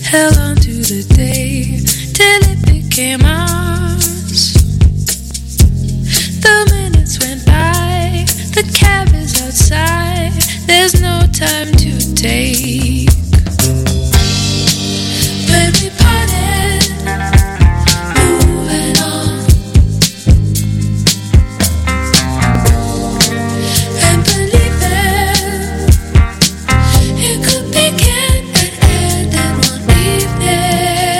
held on to the day till it became ours. The minutes went by, the cab is outside, there's no time to take. When we parted, moving on, and believing it could begin and end in one evening.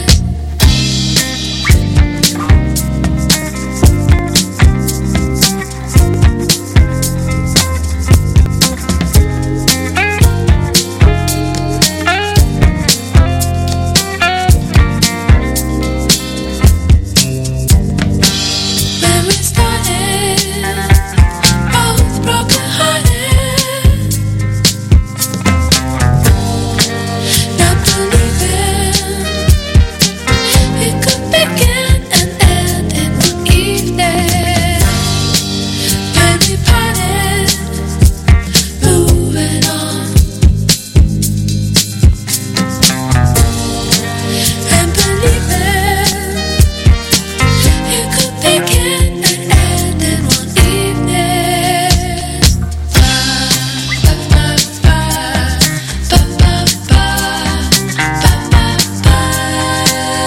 When we started, both broken-hearted, not believing it could begin and end in one evening. When we parted, moving on, and believing it could begin and end in one evening. Ba ba ba ba ba ba ba ba ba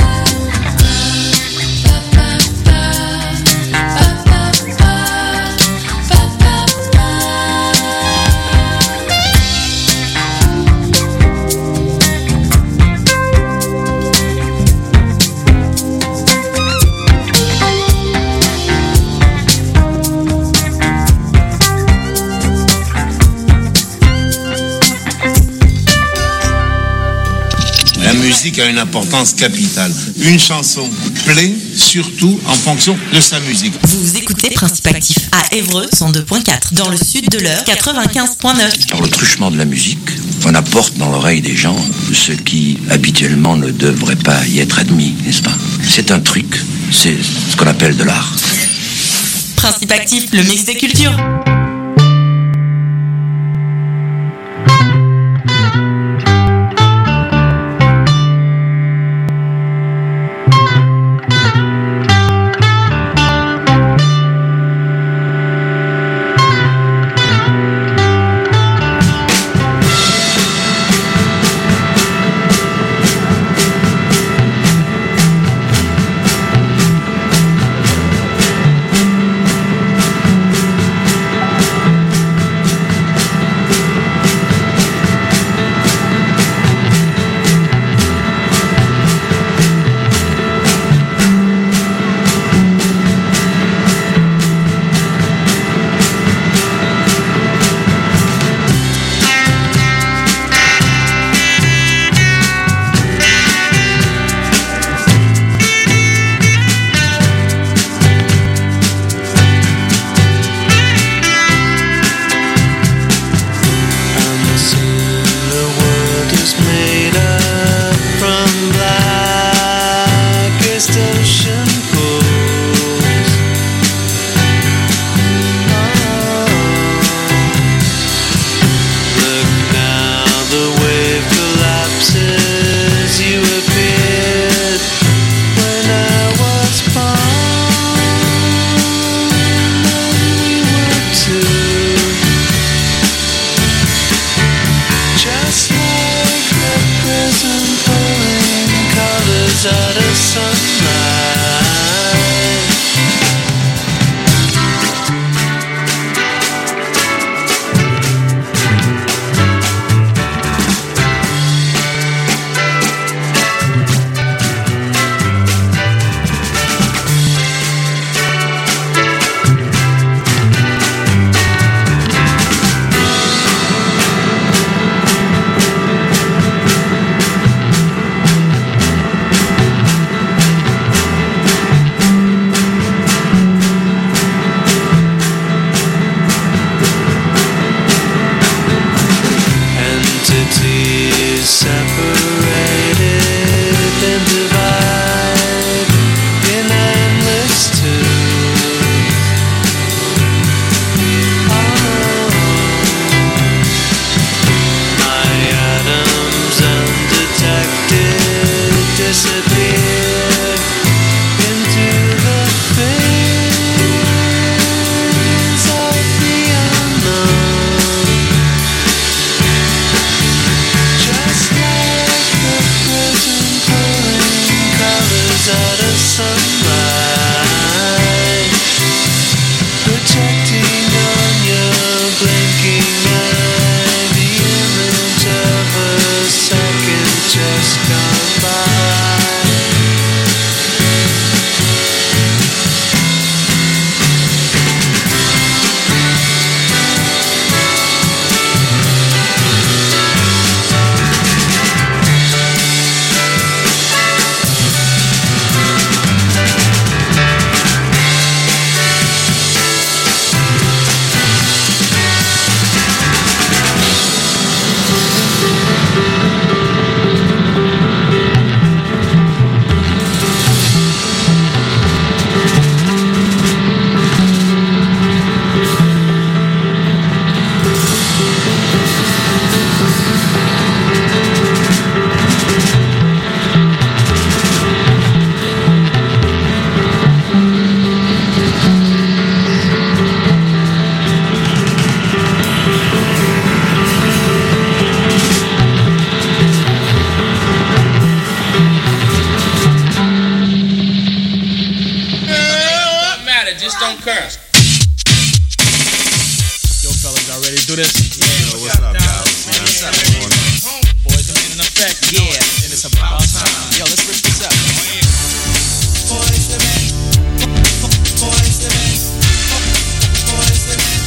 La musique a une importance capitale. Une chanson plaît surtout en fonction de sa musique. Vous écoutez Principe Actif à Évreux 102.4, dans le sud de l'heure 95.9. Par le truchement de la musique, on apporte dans l'oreille des gens ce qui habituellement ne devrait pas y être admis, n'est-ce pas? C'est un truc, c'est ce qu'on appelle de l'art. Principe Actif, le mix des cultures. My atoms under attack. Y'all ready to do this? Yeah. Yo, what's up, guys? What's up, man? Boys, I'm in effect. Yeah. And it's about time. Yo, let's rip this up. Boys, the men. Boys, the men. Boys, the men.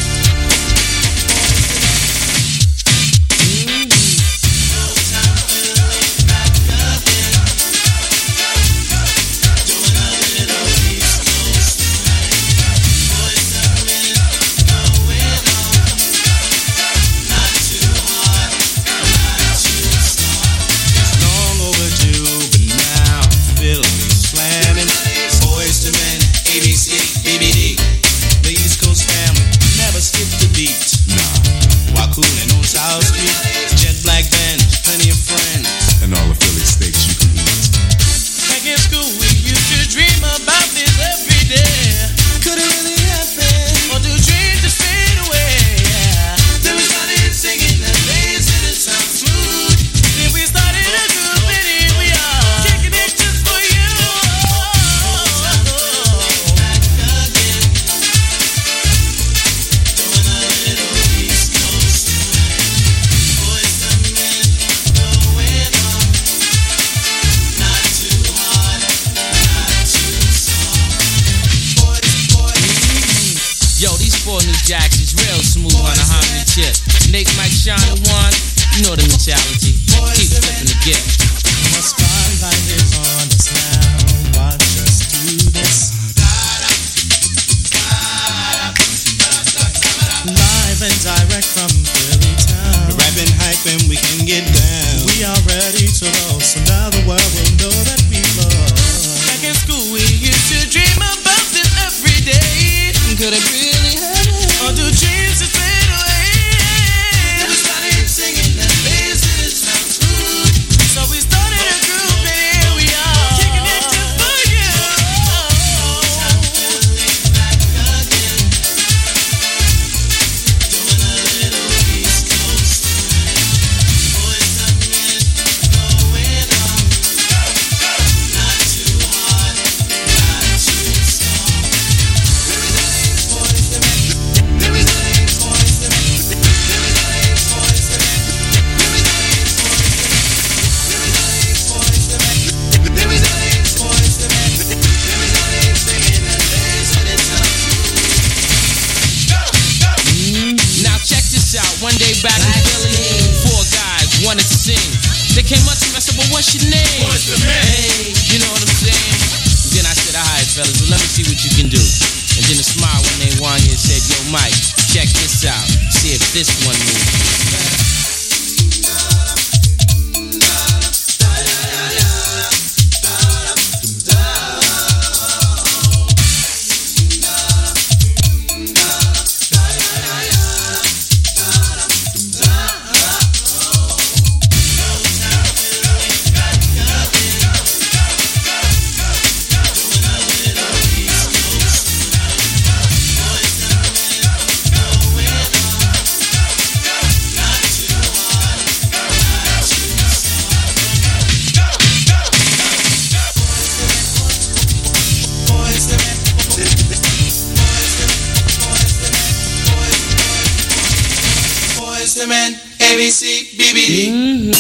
ABC, BBD.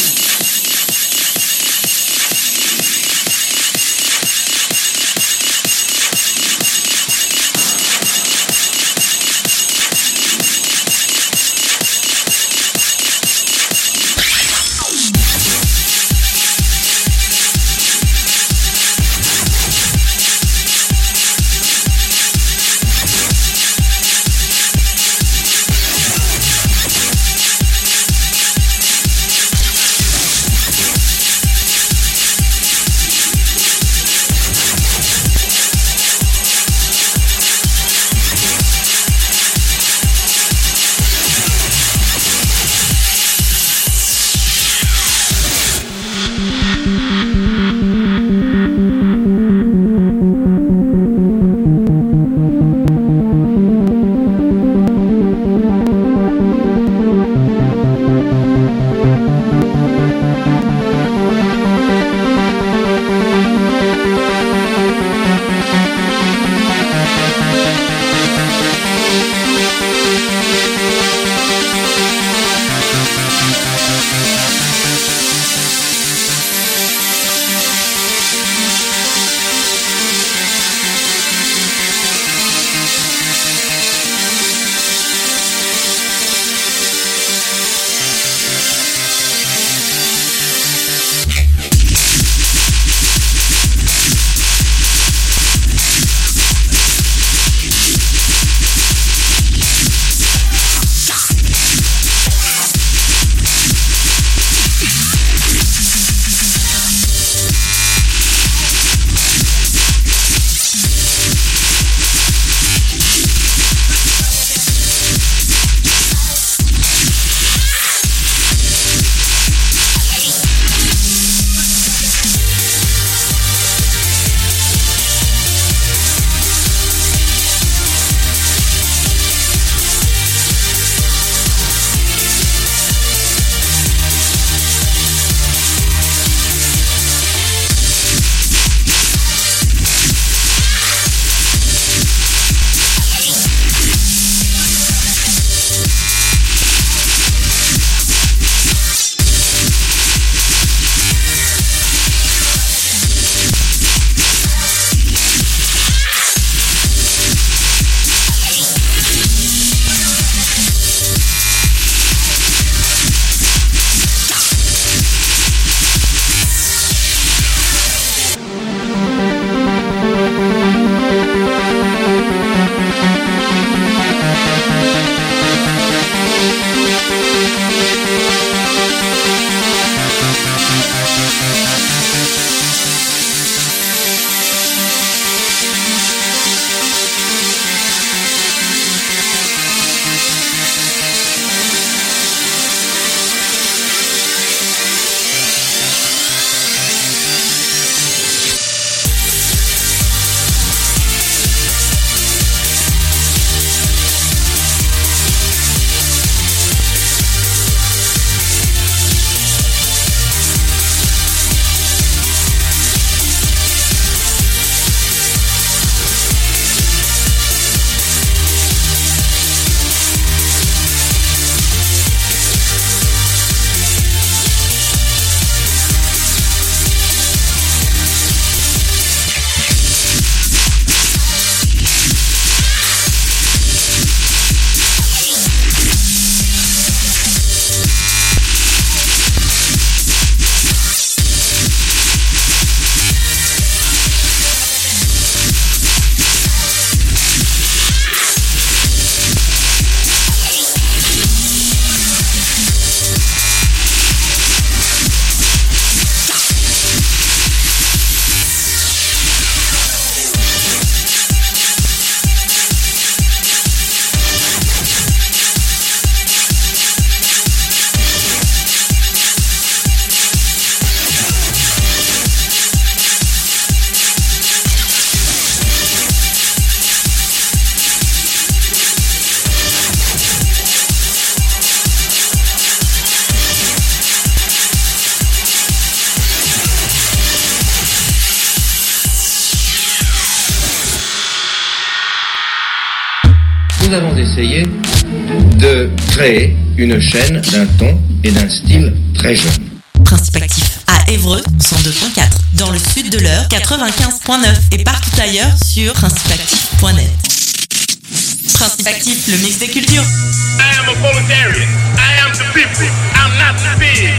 nous avons essayé de créer une chaîne d'un ton et d'un style très jeune. Principe actif à Évreux 102.4, dans le sud de l'Eure 95.9 et partout ailleurs sur principeactif.net. Principe actif, le mix des cultures. I am a proletarian. I am the people. I'm not the big.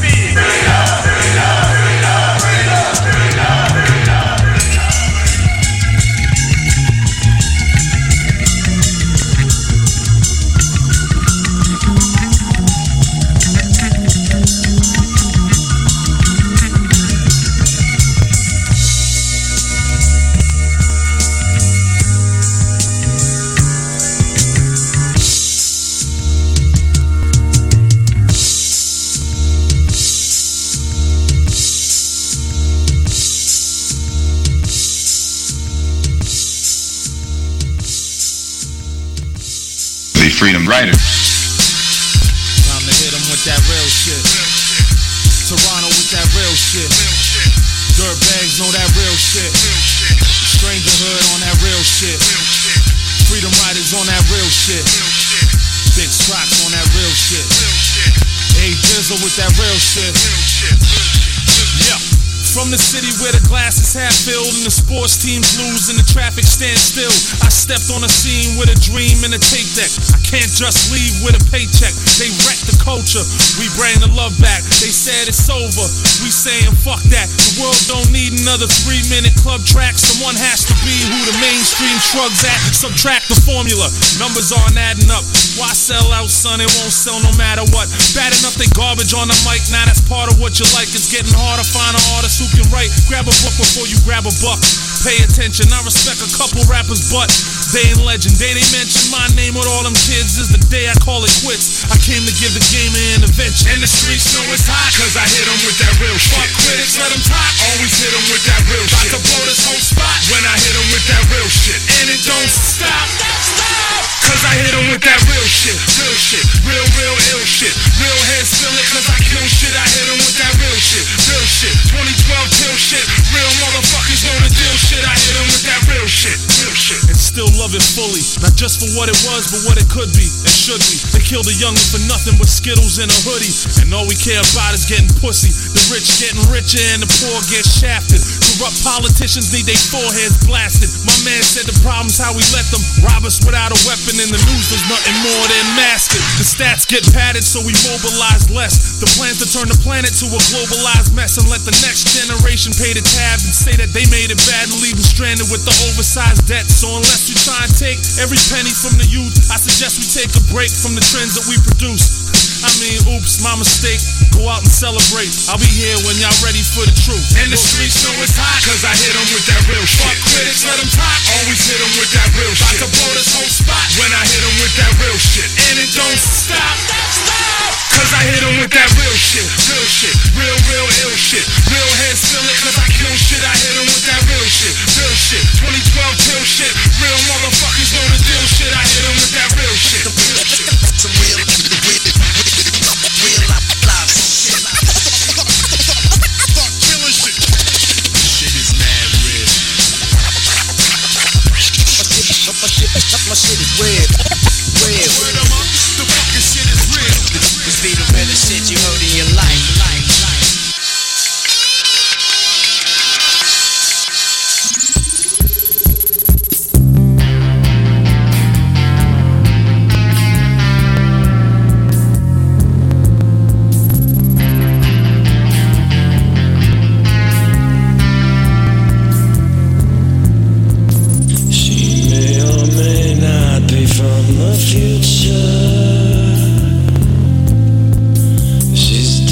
Freedom Writers. Time to hit them with that real shit. Toronto with that real shit. Dirtbags know that real shit. Strangerhood on that real shit. Freedom Writers on that real shit. Big Strokes on that real shit. A Dizzle with that real shit. Yeah. From the city where the glass is half filled and the sports teams lose and the traffic stands still, I stepped on a scene with a dream and a tape deck. I can't just leave with a paycheck. They wreck the culture, we bring the love back. They said it's over, we saying fuck that. The world don't need another 3-minute club track. Someone has to be who the mainstream shrugs at. Subtract the formula, numbers aren't adding up. Why sell out, son? It won't sell no matter what. Bad enough they garbage on the mic, now that's part of what you like. It's getting harder, find an artist who can write. Grab a book before you grab a buck. Pay attention, I respect a couple rappers, but they ain't legend. Day they mention my name with all them kids is the day I call it quits. I came to give the game an intervention. And the streets know it's hot, cause I hit them with that real shit. Fuck critics, let them talk, always hit them with that real shit. About to blow this whole spot when I hit them with that real shit. And it don't stop, cause I hit them with that real shit. Real shit, real ill shit. Real heads feel it cause I kill shit. I hit them with that real shit. Real shit, 2012 till shit. Real motherfuckers know the deal shit. I hit them with that real shit. Real shit. And still love it fully, not just for what it was, but what it could be and should be. They kill the youngin' for nothing but Skittles and a hoodie, and all we care about is getting pussy. The rich getting richer and the poor get shafted. Corrupt politicians need their foreheads blasted. My man said the problem's how we let them rob us without a weapon. In the news there's nothing more than masking. The stats get padded so we mobilize less. The plan's to turn the planet to a globalized mess and let the next generation pay the tab and say that they made it bad and leave them stranded with the oversized debt. So unless we try and take every penny from the youth, I suggest we take a break from the trends that we produce. I mean, oops, my mistake. Go out and celebrate. I'll be here when y'all ready for the truth. And the streets know it's hot, cause I hit them with that real shit. Fuck critics, let them talk, always hit them with that real shit. About to blow this whole spot when I hit them with that real shit. And it don't stop, cause I hit them with that real shit. Real shit, real ill shit. Real heads feel it cause I kill shit. I hit them with that real shit. Real shit, 2012 till shit. Real motherfuckers know the deal shit. I hit them with that real shit. Real shit. Some real live shit. Fuck killing shit. Shit is mad real. My shit is real. Real. The fucking shit is real. This be the realest shit you heard in your life. From the future, she's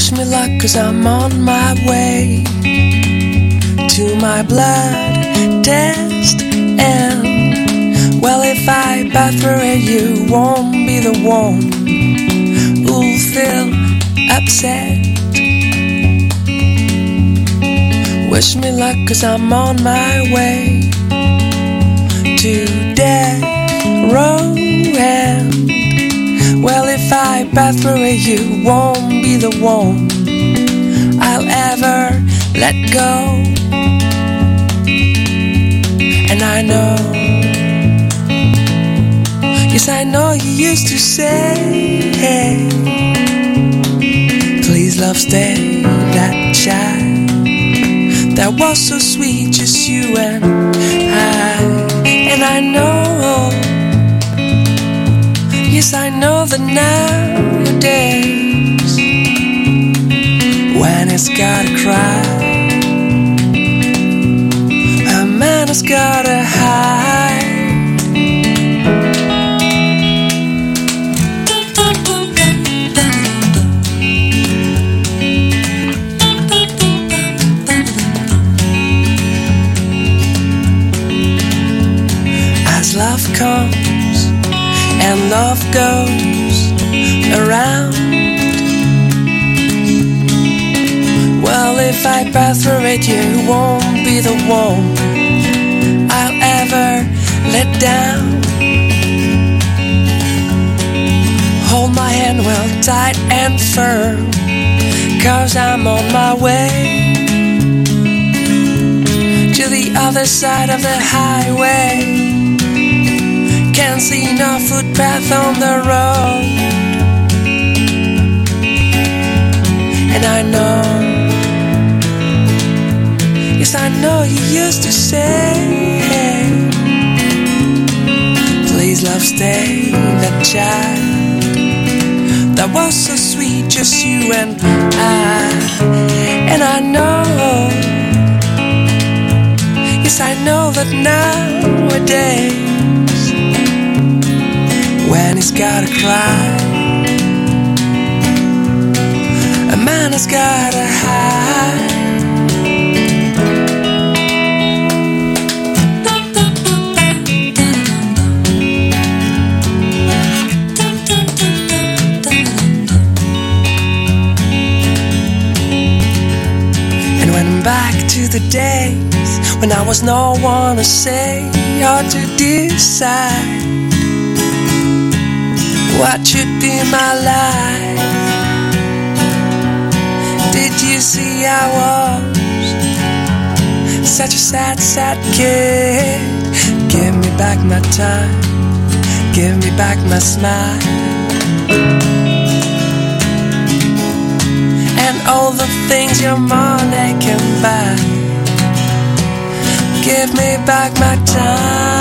Wish me luck 'cause I'm on my way to my blood test. And well, if I pass through it, you won't be the one who'll feel upset. Wish me luck 'cause I'm on my way to death row. And well, if I pass through it, you won't be the one I'll ever let go. And I know, yes I know you used to say, hey, please love stay that child that was so sweet, just you and I. And I know, yes I know that nowadays when it's gotta cry, a man has gotta hide. As love comes and love goes around, well, if I pass through it, you won't be the one I'll ever let down. Hold my hand well tight and firm, 'cause I'm on my way to the other side of the highway. Can't see no footpath on the road. And I know, yes I know you used to say, please love stay that child that was so sweet, just you and I. And I know, yes I know that nowadays when he's gotta cry, a man has gotta hide. And when I'm back to the days when I was no one to say or to decide what should be my life, did you see I was such a sad, sad kid? Give me back my time, give me back my smile, and all the things your money can buy. Give me back my time.